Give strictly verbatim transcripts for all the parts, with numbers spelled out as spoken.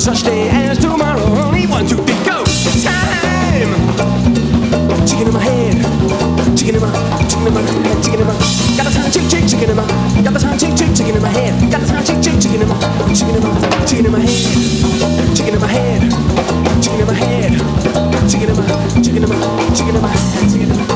such day as tomorrow. Only one, two, three, go. Time. Chicken in my head. Chicken in my, chicken in my, chicken in my. Got the time, chick, chick, chicken in my. Got the time, chick, chick, chicken in my head. Got the time, chick, chick, chicken in my, chicken in my, chicken in my head. Chicken in my head. Chicken in my head. Chicken in my, chicken in my, chicken in my head. Chicken in my.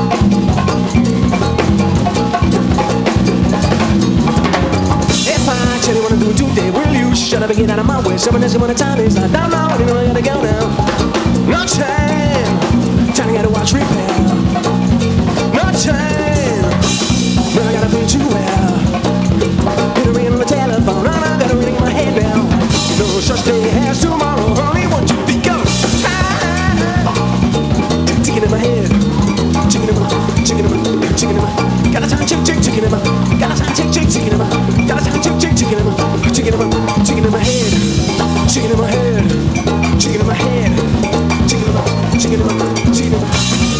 If I tell you what I'm doing today, will you shut up and get out of my way? Someone asking when the time is. I don't know, you know I gotta go now. No time. Time I gotta watch repair. No time. But I gotta put you well. Get a ring on the telephone. I got a ring in my head now. No such day as tomorrow. Only one, two, three, go. Time. Chicken in my head. Chicken in my, chicken in my, chicken in my. Got a time, chick, chick, chicken in my. Got a time, chick, chick, chicken in my. Got a time, chick, chick, chicken in my. Chicken in my, chicken in my head. Chicken in my head. Chicken in my head. Chicken in my, chicken in my, chicken in my.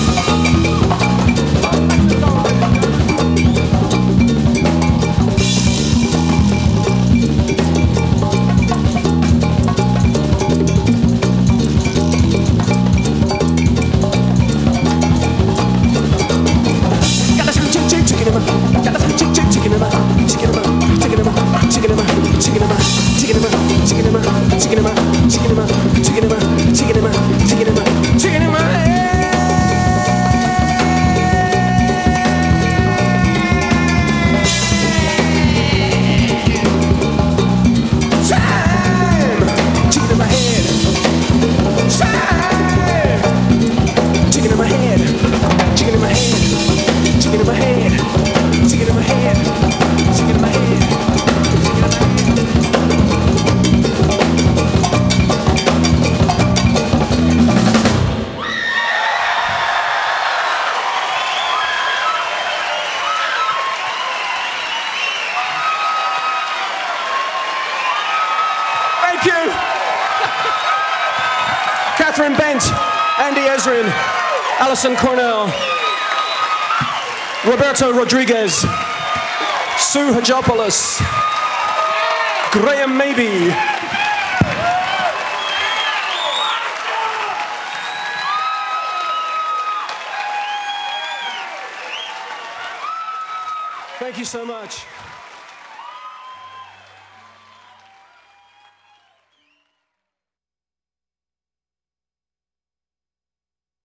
Thank you. Catherine Bent, Andy Ezrin, Alison Cornell, Roberto Rodriguez, Sue Hajopoulos, Graham Maybe. Thank you so much.